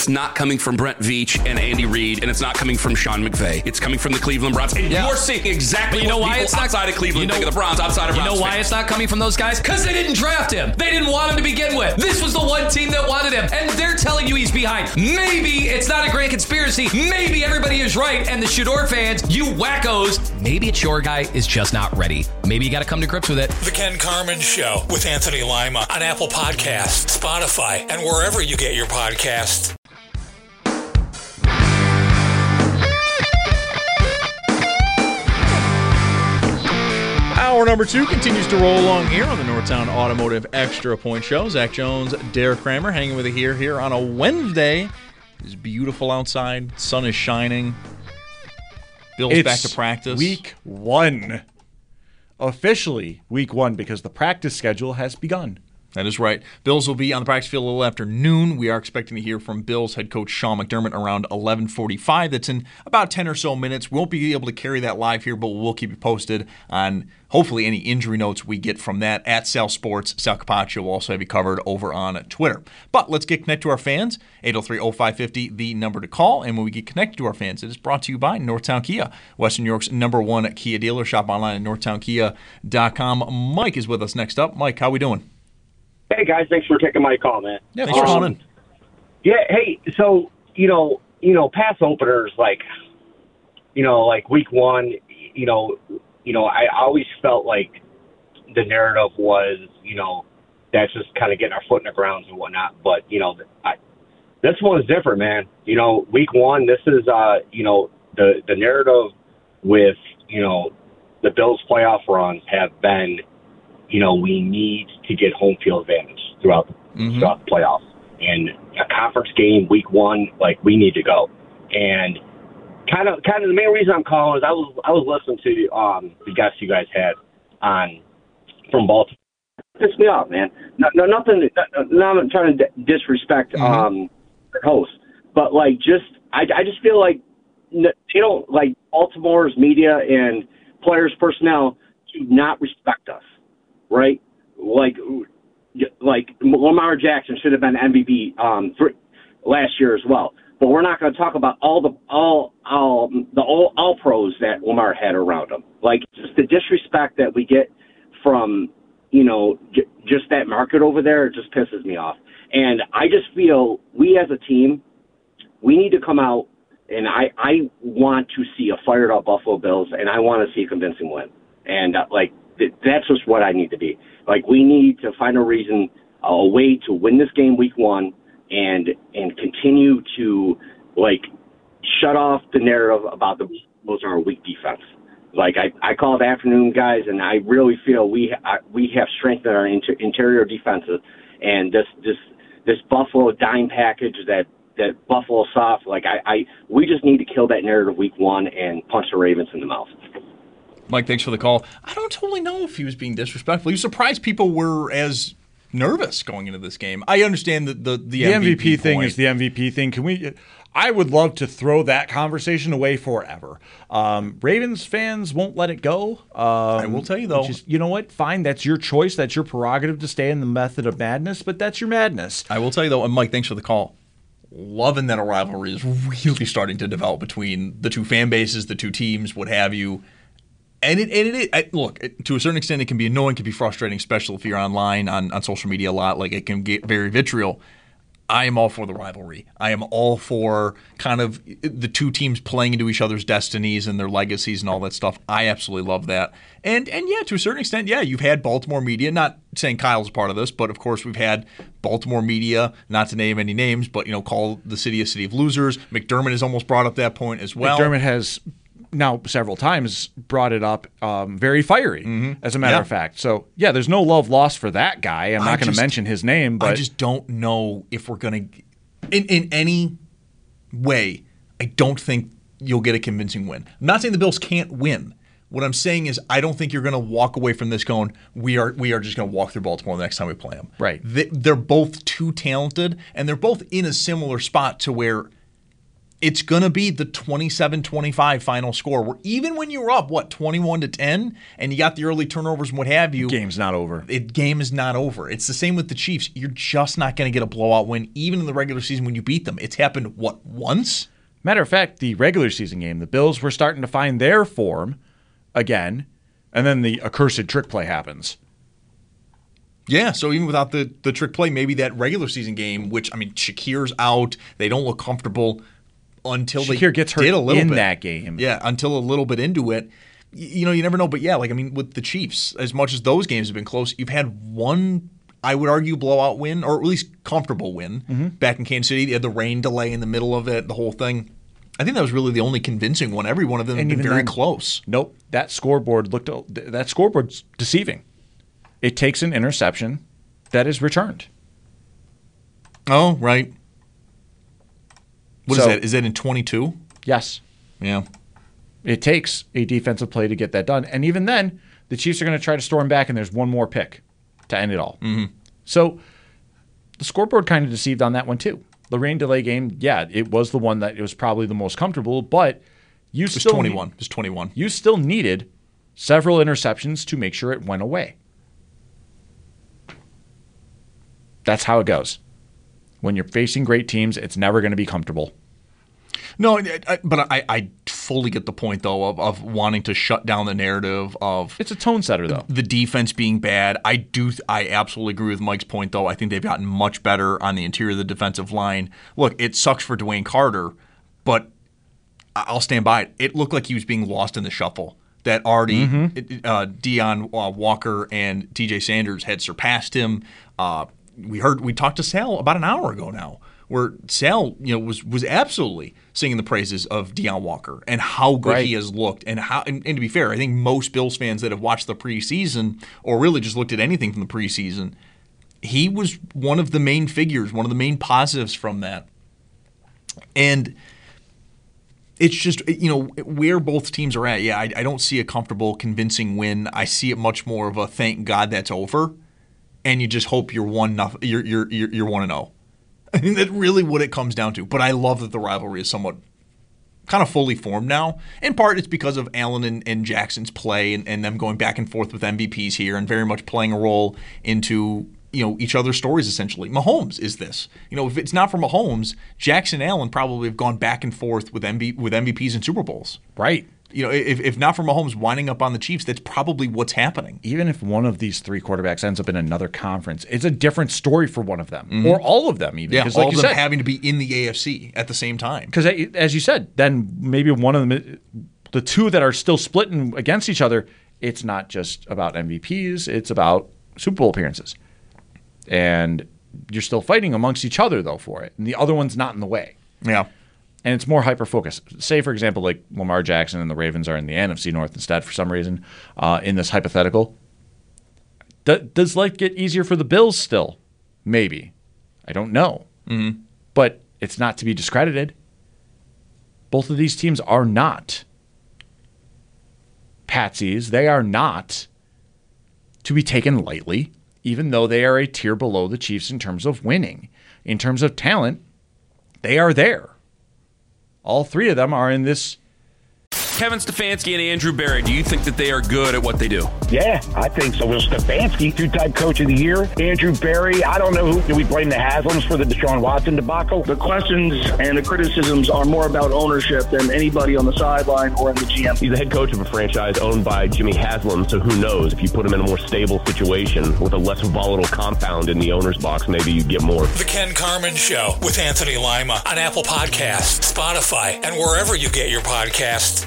it's not coming from Brent Veach and Andy Reid, and it's not coming from Sean McVay. It's coming from the Cleveland Browns. And you're seeing exactly what people outside of Cleveland think of the Browns, outside of Browns. You know why it's not coming from those guys? Because they didn't draft him. They didn't want him to begin with. This was the one team that wanted him, and they're telling you he's behind. Maybe it's not a grand conspiracy. Maybe everybody is right, and the Shador fans, you wackos, maybe it's your guy is just not ready. Maybe you got to come to grips with it. The Ken Carman Show with Anthony Lima on Apple Podcasts, Spotify, and wherever you get your podcasts. Hour number 2 continues to roll along here on the Northtown Automotive Extra Point Show. Zach Jones, Derek Kramer hanging with you here on a Wednesday. It's beautiful outside. Sun is shining. Bill's back to practice. Week 1. Officially week 1 because the practice schedule has begun. That is right. Bills will be on the practice field a little after noon. We are expecting to hear from Bills head coach Sean McDermott around 11:45. That's in about 10 or so minutes. We won't be able to carry that live here, but we'll keep you posted on hopefully any injury notes we get from that at Sal Sports. Sal Capaccio will also have you covered over on Twitter. But let's get connected to our fans. 803-0550, the number to call. And when we get connected to our fans, it is brought to you by Northtown Kia, Western New York's #1 Kia dealer. Shop online at northtownkia.com. Mike is with us next up. Mike, how we doing? Hey, guys, thanks for taking my call, man. Yeah, thanks for calling in. Yeah, hey, so, pass openers, like week 1, I always felt like the narrative was, that's just kind of getting our foot in the ground and whatnot. But, this one's different, man. Week 1, this is, the narrative with, the Bills' playoff runs have been, we need to get home field advantage throughout the playoffs. And a conference game, week 1, we need to go. And kind of the main reason I'm calling is I was listening to the guests you guys had on from Baltimore. It pissed me off, man. No, nothing. No, I'm trying to disrespect the host, but I just feel like they don't Baltimore's media and players personnel do not respect us. Right, like Lamar Jackson should have been MVP for last year as well. But we're not going to talk about all pros that Lamar had around him. Just the disrespect that we get from just that market over there, it just pisses me off. And I just feel we as a team, we need to come out, and I want to see a fired up Buffalo Bills, and I want to see a convincing win. And that's just what I need to be. We need to find a reason, a way to win this game week 1 and continue to, shut off the narrative about the Bills are a weak defense. I call it afternoon, guys, and I really feel we have strengthened our interior defenses. And this Buffalo dime package that Buffalo soft, we just need to kill that narrative week 1 and punch the Ravens in the mouth. Mike, thanks for the call. I don't totally know if he was being disrespectful. He was surprised people were as nervous going into this game. I understand that the MVP thing point is the MVP thing. I would love to throw that conversation away forever. Ravens fans won't let it go. I will tell you, though. You know what? Fine, that's your choice. That's your prerogative to stay in the method of madness, but that's your madness. I will tell you, though, and Mike, thanks for the call. Loving that a rivalry is really starting to develop between the two fan bases, the two teams, what have you. And look, to a certain extent, it can be annoying, can be frustrating, especially if you're online on social media a lot. It can get very vitriol. I am all for the rivalry. I am all for kind of the two teams playing into each other's destinies and their legacies and all that stuff. I absolutely love that. And yeah, to a certain extent, yeah, you've had Baltimore media, not saying Kyle's part of this, but of course we've had Baltimore media, not to name any names, but call the city a city of losers. McDermott has almost brought up that point as well. McDermott has now several times brought it up, very fiery, as a matter of fact. So, yeah, there's no love lost for that guy. I'm not going to mention his name. But I just don't know if we're going to – in any way, I don't think you'll get a convincing win. I'm not saying the Bills can't win. What I'm saying is I don't think you're going to walk away from this going, we are just going to walk through Baltimore the next time we play them. Right. They're both too talented, and they're both in a similar spot to where – it's going to be the 27-25 final score, where even when you were up, 21-10, and you got the early turnovers and what have you. Game's not over. Game is not over. It's the same with the Chiefs. You're just not going to get a blowout win, even in the regular season when you beat them. It's happened, once? Matter of fact, the regular season game, the Bills were starting to find their form again, and then the accursed trick play happens. Yeah, so even without the trick play, maybe that regular season game, which, Shakir's out, they don't look comfortable until Shakir gets hurt did a little in bit. that game. Yeah, until a little bit into it. You never know. But yeah, with the Chiefs, as much as those games have been close, you've had one, I would argue, blowout win, or at least comfortable win, back in Kansas City. They had the rain delay in the middle of it, the whole thing. I think that was really the only convincing one. Every one of them had been very close. Nope, that scoreboard's deceiving. It takes an interception that is returned. Oh, right. What is that? Is that in 22? Yes. Yeah. It takes a defensive play to get that done. And even then, the Chiefs are going to try to storm back, and there's one more pick to end it all. Mm-hmm. So the scoreboard kind of deceived on that one too. The rain delay game, yeah, it was the one that it was probably the most comfortable, but you still... It was 21. You still needed several interceptions to make sure it went away. That's how it goes. When you're facing great teams, it's never going to be comfortable. No, but I fully get the point, though, of wanting to shut down the narrative of... It's a tone setter, though. The defense being bad. I absolutely agree with Mike's point, though. I think they've gotten much better on the interior of the defensive line. Look, it sucks for Dwayne Carter, but I'll stand by it. It looked like he was being lost in the shuffle. That already Deion Walker and TJ Sanders had surpassed him. We talked to Sal about an hour ago now, where Sal was absolutely singing the praises of Deion Walker and how good he has looked, and to be fair, I think most Bills fans that have watched the preseason or really just looked at anything from the preseason, he was one of the main figures, one of the main positives from that. And it's just, where both teams are at. Yeah, I don't see a comfortable, convincing win. I see it much more of a thank God that's over, and you just hope you're 1-0. You're 1-0. I think that's really what it comes down to. But I love that the rivalry is somewhat kind of fully formed now. In part, it's because of Allen and Jackson's play and them going back and forth with MVPs here and very much playing a role into each other's stories, essentially. Mahomes is this. If it's not for Mahomes, Jackson and Allen probably have gone back and forth with MVPs and Super Bowls. Right. If not for Mahomes winding up on the Chiefs, that's probably what's happening. Even if one of these three quarterbacks ends up in another conference, it's a different story for one of them, or all of them even. Yeah, all of them having to be in the AFC at the same time. Because as you said, then maybe one of them, the two that are still splitting against each other, it's not just about MVPs, it's about Super Bowl appearances. And you're still fighting amongst each other, though, for it. And the other one's not in the way. Yeah. And it's more hyper-focused. Say, for example, like Lamar Jackson and the Ravens are in the NFC North instead for some reason in this hypothetical. Does life get easier for the Bills still? Maybe. I don't know. Mm-hmm. But it's not to be discredited. Both of these teams are not patsies. They are not to be taken lightly, even though they are a tier below the Chiefs in terms of winning. In terms of talent, they are there. All three of them are in this. Kevin Stefanski and Andrew Berry, do you think that they are good at what they do? Yeah, I think so. Well, Stefanski, two-time coach of the year. Andrew Berry, I don't know who. Do we blame the Haslams for the Deshaun Watson debacle? The questions and the criticisms are more about ownership than anybody on the sideline or in the GM. He's the head coach of a franchise owned by Jimmy Haslam, so who knows? If you put him in a more stable situation with a less volatile compound in the owner's box, maybe you'd get more. The Ken Carman Show with Anthony Lima on Apple Podcasts, Spotify, and wherever you get your podcasts.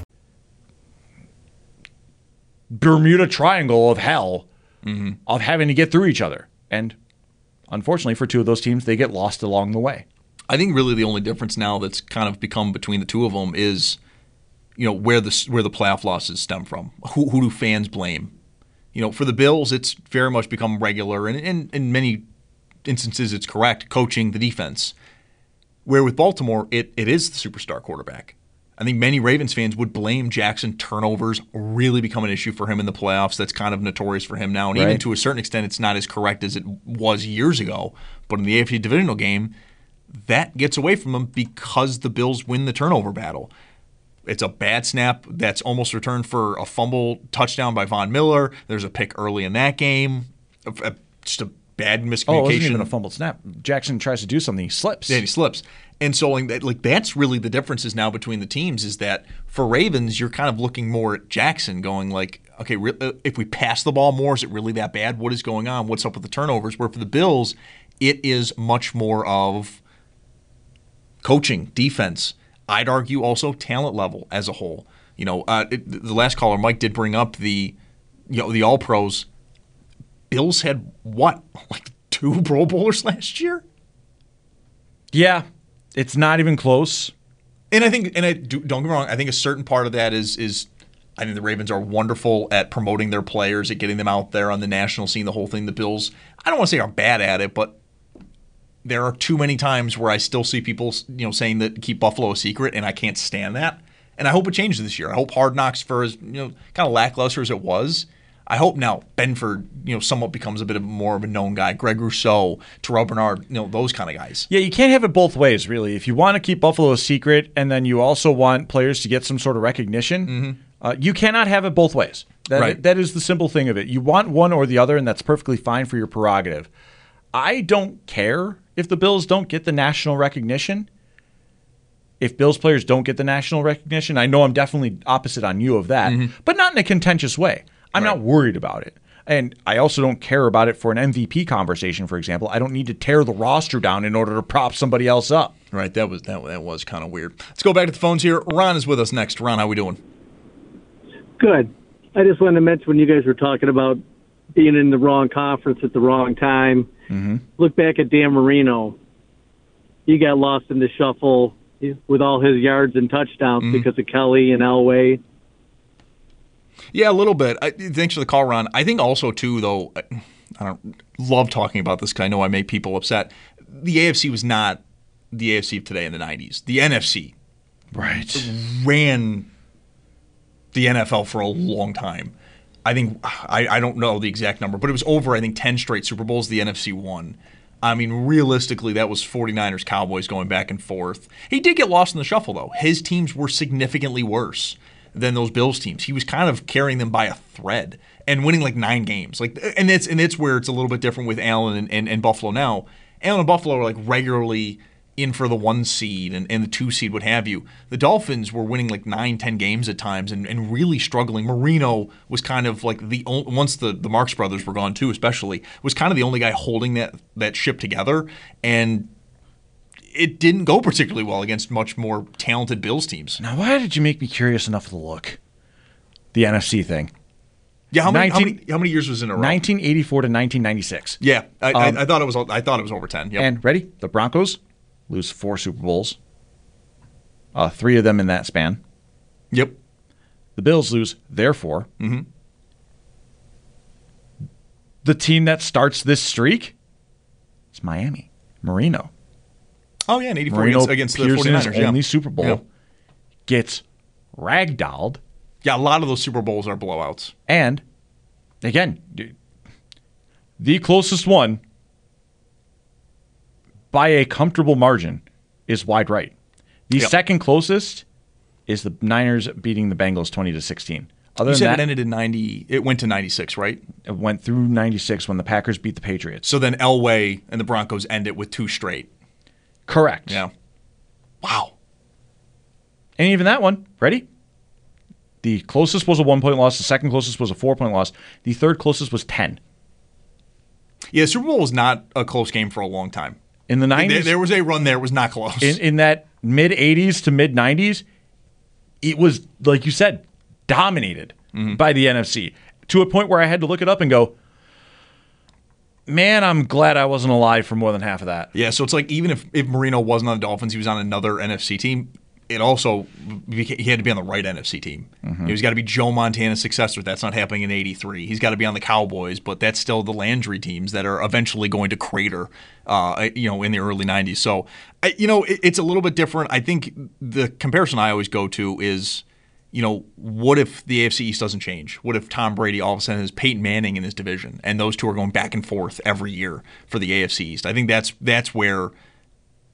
Bermuda Triangle of hell of having to get through each other. And unfortunately for two of those teams, they get lost along the way. I think really the only difference now that's kind of become between the two of them is, where the playoff losses stem from. Who do fans blame? For the Bills, it's very much become regular, and in many instances it's correct, coaching the defense. Where with Baltimore, it is the superstar quarterback. I think many Ravens fans would blame Jackson. Turnovers really become an issue for him in the playoffs. That's kind of notorious for him now. And even to a certain extent, it's not as correct as it was years ago. But in the AFC divisional game, that gets away from them because the Bills win the turnover battle. It's a bad snap that's almost returned for a fumble touchdown by Von Miller. There's a pick early in that game. Just a bad miscommunication. Oh, it wasn't even a fumbled snap. Jackson tries to do something. He slips. Yeah, he slips. And so that's really the differences now between the teams is that for Ravens, you're kind of looking more at Jackson going like, okay, if we pass the ball more, is it really that bad? What is going on? What's up with the turnovers? Where for the Bills, it is much more of coaching, defense. I'd argue also talent level as a whole. The last caller, Mike, did bring up the All-Pros. Bills had what, like 2 Pro Bowlers last year? Yeah, it's not even close. And I think, don't get me wrong, I think a certain part of that is I think the Ravens are wonderful at promoting their players, at getting them out there on the national scene, the whole thing. The Bills, I don't want to say are bad at it, but there are too many times where I still see people, saying that keep Buffalo a secret, and I can't stand that. And I hope it changes this year. I hope Hard Knocks, for as kind of lackluster as it was, I hope now Benford, somewhat becomes a bit more of a known guy. Greg Rousseau, Terrell Bernard, those kind of guys. Yeah, you can't have it both ways, really. If you want to keep Buffalo a secret, and then you also want players to get some sort of recognition, you cannot have it both ways. That is the simple thing of it. You want one or the other, and that's perfectly fine for your prerogative. I don't care if the Bills don't get the national recognition. If Bills players don't get the national recognition, I know I'm definitely opposite on you of that, but not in a contentious way. I'm not worried about it. And I also don't care about it for an MVP conversation, for example. I don't need to tear the roster down in order to prop somebody else up. Right, that was kind of weird. Let's go back to the phones here. Ron is with us next. Ron, how we doing? Good. I just wanted to mention when you guys were talking about being in the wrong conference at the wrong time, look back at Dan Marino. He got lost in the shuffle with all his yards and touchdowns because of Kelly and Elway. Yeah, a little bit. Thanks for the call, Ron. I think also, too, though, I don't love talking about this because I know I make people upset. The AFC was not the AFC of today in the 90s. The NFC ran the NFL for a long time. I think, I don't know the exact number, but it was over, I think, 10 straight Super Bowls the NFC won. I mean, realistically, that was 49ers, Cowboys going back and forth. He did get lost in the shuffle, though. His teams were significantly worse than those Bills teams. He was kind of carrying them by a thread and winning like 9 games. And it's where it's a little bit different with Allen and Buffalo now. Allen and Buffalo are like regularly in for the 1 seed and the 2 seed, what have you. The Dolphins were winning like 9-10 games at times and really struggling. Marino was kind of like once the Marx brothers were gone too, especially, was kind of the only guy holding that ship together. And it didn't go particularly well against much more talented Bills teams. Now, why did you make me curious enough to look? The NFC thing. Yeah, how many years was in a row? 1984 to 1996. Yeah, I thought it was over 10. Yep. And ready? The Broncos lose 4 Super Bowls. 3 of them in that span. Yep. The Bills lose their 4. The team that starts this streak is Miami. Marino. Oh, yeah, in 84 against the 49ers. Only Super Bowl gets ragdolled. Yeah, a lot of those Super Bowls are blowouts. And, again, the closest one by a comfortable margin is wide right. The second closest is the Niners beating the Bengals 20-16. You said it ended in 90. It went to 96, right? It went through 96 when the Packers beat the Patriots. So then Elway and the Broncos end it with 2 straight. Correct. Yeah. Wow. And even that one, ready? The closest was a 1-point loss. The second closest was a 4-point loss. The third closest was 10. Yeah, Super Bowl was not a close game for a long time. In the 90s, there was a run there. It was not close. In that mid-80s to mid-90s, it was, like you said, dominated by the NFC to a point where I had to look it up and go, man, I'm glad I wasn't alive for more than half of that. Yeah, so it's like even if Marino wasn't on the Dolphins, he was on another NFC team, he had to be on the right NFC team. He's got to be Joe Montana's successor. That's not happening in 83. He's got to be on the Cowboys, but that's still the Landry teams that are eventually going to crater in the early 90s. So, it's a little bit different. I think the comparison I always go to is, what if the AFC East doesn't change? What if Tom Brady all of a sudden has Peyton Manning in his division, and those two are going back and forth every year for the AFC East? I think that's where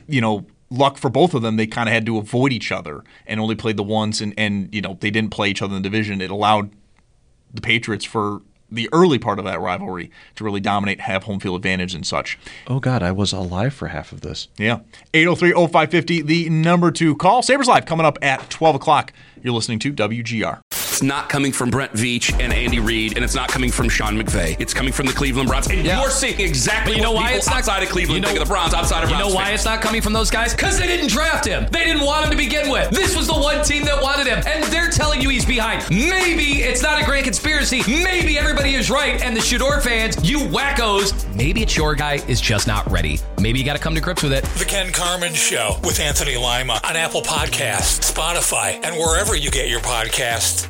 luck for both of them, they kind of had to avoid each other and only played the once, and they didn't play each other in the division. It allowed the Patriots for the early part of that rivalry to really dominate, have home field advantage and such. Oh, God, I was alive for half of this. Yeah. 803-0550, the number to call. Sabres Live coming up at 12 o'clock. You're listening to WGR. It's not coming from Brent Veach and Andy Reid, and it's not coming from Sean McVay. It's coming from the Cleveland Browns. And you're seeing exactly what people outside of Cleveland think of the Browns, outside of Browns You know why fans. it's not coming from those guys? Because they didn't draft him. They didn't want him to begin with. This was the one team that wanted him, and they're telling you he's behind. Maybe it's not a grand conspiracy. Maybe everybody is right, and the Shador fans, you wackos, maybe it's your guy is just not ready. Maybe you got to come to grips with it. The Ken Carman Show with Anthony Lima on Apple Podcasts, Spotify, and wherever you get your podcasts.